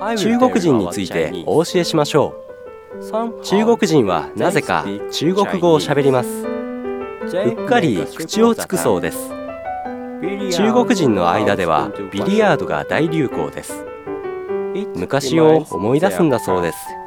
中国人についてお教えしましょう。中国人はなぜか中国語をしゃべります。うっかり口をつくそうです。中国人の間ではビリヤードが大流行です。昔を思い出すんだそうです。